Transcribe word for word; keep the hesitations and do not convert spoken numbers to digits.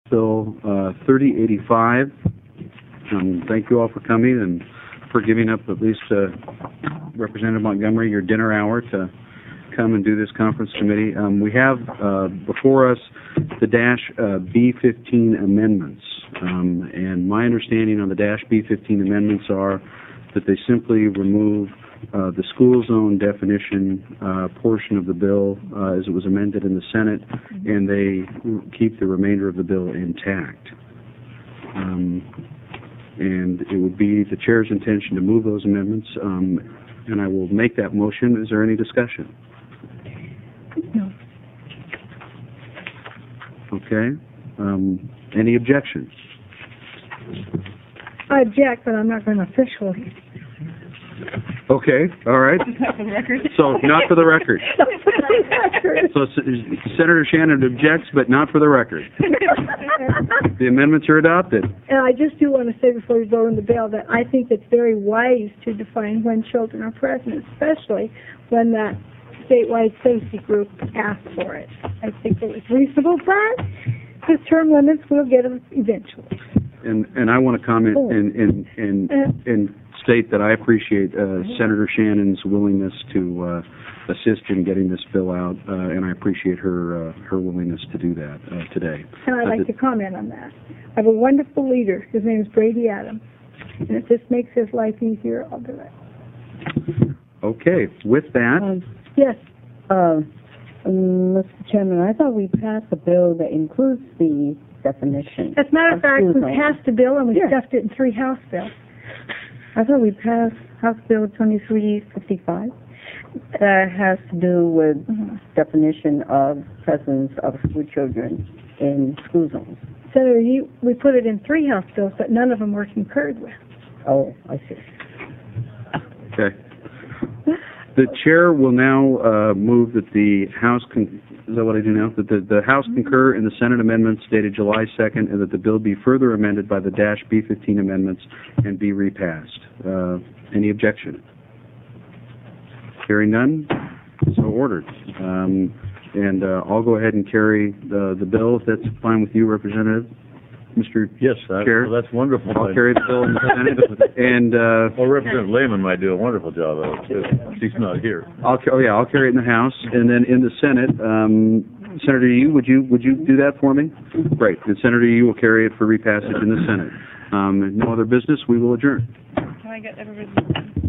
Bill uh, thirty eighty-five. Um, thank you all for coming and for giving up at least uh, Representative Montgomery your dinner hour to come and do this conference committee. Um, we have uh, before us the Dash uh, B fifteen amendments, um, and my understanding on the Dash B fifteen amendments are that they simply remove uh, the school zone definition uh, portion of the bill uh, as it was amended in the Senate, and they keep the remainder of the bill intact. Um, and it would be the chair's intention to move those amendments, um, and I will make that motion. Is there any discussion? No. Okay. Um, any objections? I object, but I'm not going to officially. Okay. All right. Not for the record. So not for the record. Not for the record. So Senator Shannon objects, but not for the record. The amendments are adopted. And I just do want to say before we vote on the bill that I think it's very wise to define when children are present, especially when that statewide safety group asked for it. I think it was reasonable, but the term limits will get them eventually. And and I want to comment and and and, and state that I appreciate uh, Senator Shannon's willingness to uh, assist in getting this bill out, uh, and I appreciate her uh, her willingness to do that uh, today. And I'd uh, like to comment on that. I have a wonderful leader. His name is Brady Adams. And if this makes his life easier, I'll do it. Okay. With that, Um, Yes. uh, um, Mister Chairman, I thought we passed a bill that includes the definition. As a matter of fact, we school zone. passed a bill and we Yeah. stuffed it in three House bills. I thought we passed House Bill twenty-three fifty-five. That has to do with Mm-hmm. definition of presence of school children in school zones. Senator, you, we put it in three House bills, but none of them were concurred with. Oh, I see. okay. The chair will now uh, move that the House con- is that what I do now? That the, the House concur in the Senate amendments dated July second, and that the bill be further amended by the Dash B fifteen amendments and be repassed. Uh, any objection? Hearing none, so ordered. Um, and uh, I'll go ahead and carry the the bill if that's fine with you, Representative. Mister Yes, I, Chair. well, that's wonderful. I'll carry the bill in the Senate, and uh, Well, Representative Lehman might do a wonderful job of it, too. She's not here. I'll ca- oh yeah, I'll carry it in the House, and then in the Senate, um, Senator Yu, would you would you do that for me? Great. And Senator Yu will carry it for repassage in the Senate. Um, no other business. We will adjourn. Can I get everybody?